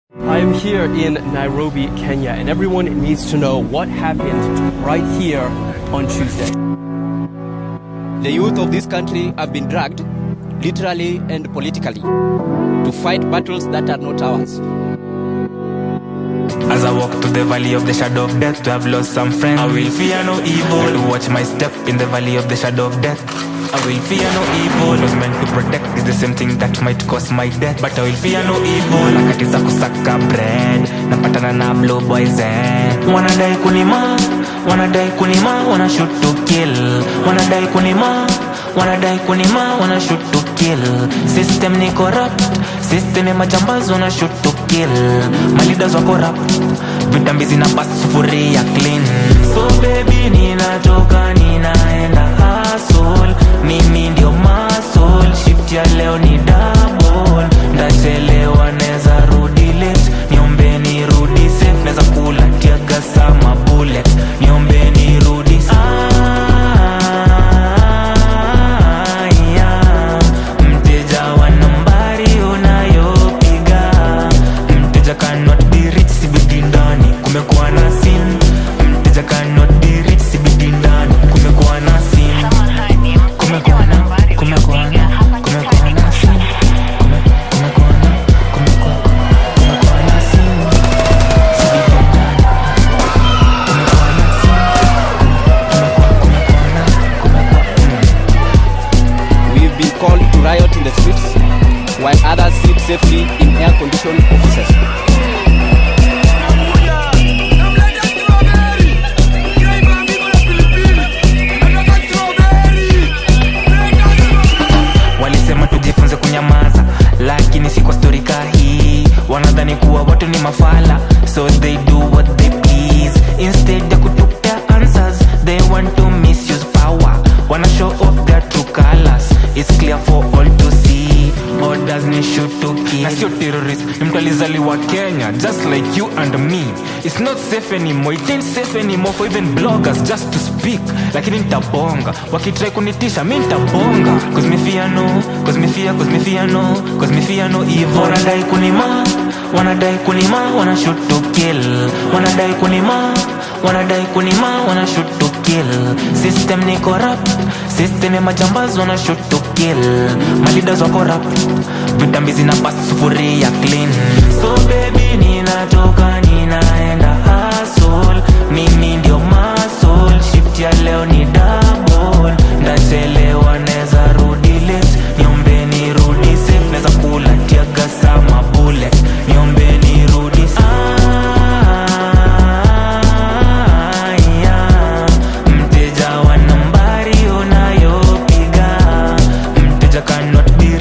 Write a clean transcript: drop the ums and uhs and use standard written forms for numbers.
I am here in Nairobi, Kenya, and everyone needs to know what happened right here on Tuesday. The youth of this country have been dragged, literally and politically, to fight battles that are not ours. As I walk to the valley of the shadow of death, to have lost some friends, I will fear no evil. To watch my step in the valley of the shadow of death, I will fear no evil. Was meant to protect is the same thing that might cause my death, but I will fear no evil. Nakatiza kusaka bread, napatana na blue boys and wanadai kunima, wanna shoot to kill. Wanadai kunima, wanna shoot to kill. System ni corrupt, system ni majambazi, wanna shoot to kill. My leaders were corrupt, vitambizi na pasi sufuria clean. So baby ninatoka ninaenda hustle, mimi ndio muscle, shift ya leo ni double. Ndachelewa neza rudi late, niombe ni rudi safe, neza kula tiaga sama bullet, niombe ni rudi safe. Mteja wa nambari unayopiga, mteja cannot be rich sibidi ndani, kumekuwa na sin. Mteja cannot be rich sibidi ndani, kumekuwa na sin. Kumekuwa na sin. Kumekuwa na sin. We've been called to riot in the streets, while others sit safely in air-conditioned offices. Walisema tujifunze kunyamaza, lakini si kwa story hii. Wanadhani kuwa watu ni mafala, so they do what they please. Instead ya kutupea answers, they want to misuse power. Wanna show off their true colors, it's clear for all to see. Orders ni shoot to kill. Na sio terrorist, ni mtu alizaliwa Kenya, just like you and me. It's not safe anymore, it ain't safe anymore for even bloggers just to speak. Lakini nitabonga, wakitry kunitisha, mi nitabonga. Cause me fear no, cause me fear no evil. Wanadai kunima, wanna shoot to kill. Wanadai kunima, wanna shoot to kill. System ni corrupt, system ya majambazi, wanna shoot to kill. My leaders were corrupt, vitambizi na pasi sufuria clean. So baby ninatoka ninaenda hustle, mimi ndio muscle, shift ya leo ni double. Ndachelewa neza rudi late, niombe ni rudi safe, neza kula tiaga sama bullet, niombe ni rudi safe. Mteja wa nambari unayopiga, mteja cannot be